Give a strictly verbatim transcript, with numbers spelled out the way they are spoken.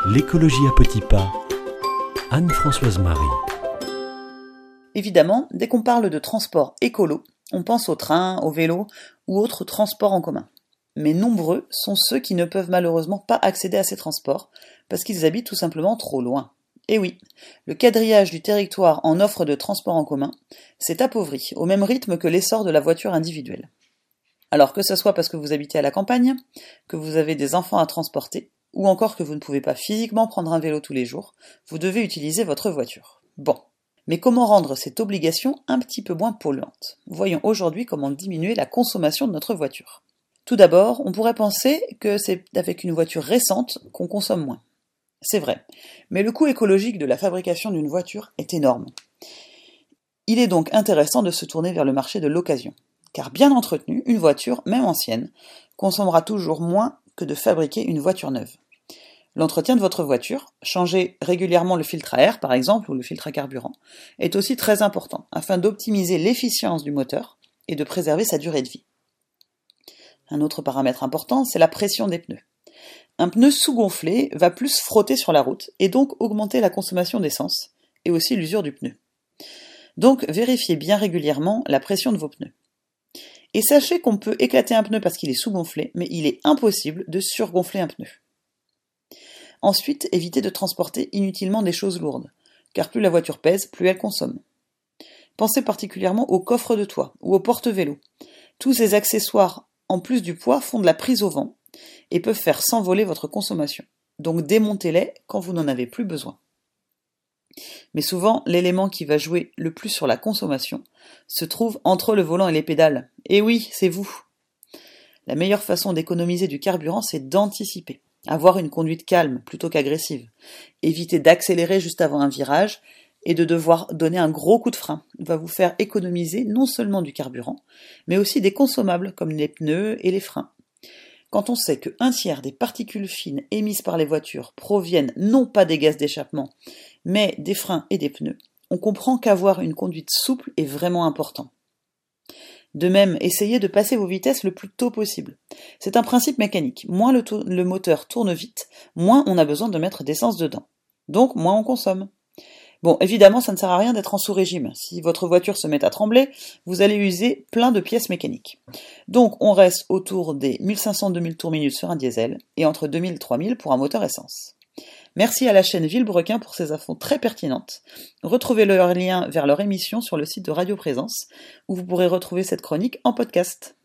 L'écologie à petits pas. Anne-Françoise Marie. Évidemment, dès qu'on parle de transport écolo, on pense au train, au vélo ou autres transports en commun. Mais nombreux sont ceux qui ne peuvent malheureusement pas accéder à ces transports parce qu'ils habitent tout simplement trop loin. Et oui, le quadrillage du territoire en offre de transport en commun s'est appauvri au même rythme que l'essor de la voiture individuelle. Alors que ce soit parce que vous habitez à la campagne, que vous avez des enfants à transporter, ou encore que vous ne pouvez pas physiquement prendre un vélo tous les jours, vous devez utiliser votre voiture. Bon. Mais comment rendre cette obligation un petit peu moins polluante ? Voyons aujourd'hui comment diminuer la consommation de notre voiture. Tout d'abord, on pourrait penser que c'est avec une voiture récente qu'on consomme moins. C'est vrai, mais le coût écologique de la fabrication d'une voiture est énorme. Il est donc intéressant de se tourner vers le marché de l'occasion, car bien entretenue, une voiture, même ancienne, consommera toujours moins que de fabriquer une voiture neuve. L'entretien de votre voiture, changer régulièrement le filtre à air par exemple, ou le filtre à carburant, est aussi très important, afin d'optimiser l'efficience du moteur et de préserver sa durée de vie. Un autre paramètre important, c'est la pression des pneus. Un pneu sous-gonflé va plus frotter sur la route, et donc augmenter la consommation d'essence, et aussi l'usure du pneu. Donc vérifiez bien régulièrement la pression de vos pneus. Et sachez qu'on peut éclater un pneu parce qu'il est sous-gonflé, mais il est impossible de surgonfler un pneu. Ensuite, évitez de transporter inutilement des choses lourdes, car plus la voiture pèse, plus elle consomme. Pensez particulièrement au coffre de toit ou au porte-vélo. Tous ces accessoires, en plus du poids, font de la prise au vent et peuvent faire s'envoler votre consommation. Donc démontez-les quand vous n'en avez plus besoin. Mais souvent, l'élément qui va jouer le plus sur la consommation se trouve entre le volant et les pédales. Et oui, c'est vous. La meilleure façon d'économiser du carburant, c'est d'anticiper. Avoir une conduite calme plutôt qu'agressive. Éviter d'accélérer juste avant un virage et de devoir donner un gros coup de frein. Il va vous faire économiser non seulement du carburant, mais aussi des consommables comme les pneus et les freins. Quand on sait que un tiers des particules fines émises par les voitures proviennent non pas des gaz d'échappement, mais des freins et des pneus, on comprend qu'avoir une conduite souple est vraiment important. De même, essayez de passer vos vitesses le plus tôt possible. C'est un principe mécanique. Moins le, to- le moteur tourne vite, moins on a besoin de mettre d'essence dedans. Donc, moins on consomme. Bon, évidemment, ça ne sert à rien d'être en sous-régime. Si votre voiture se met à trembler, vous allez user plein de pièces mécaniques. Donc, on reste autour des mille cinq cents à deux mille tours minute sur un diesel et entre deux mille et trois mille pour un moteur essence. Merci à la chaîne Villebrequin pour ces infos très pertinentes. Retrouvez leur lien vers leur émission sur le site de Radio Présence, où vous pourrez retrouver cette chronique en podcast.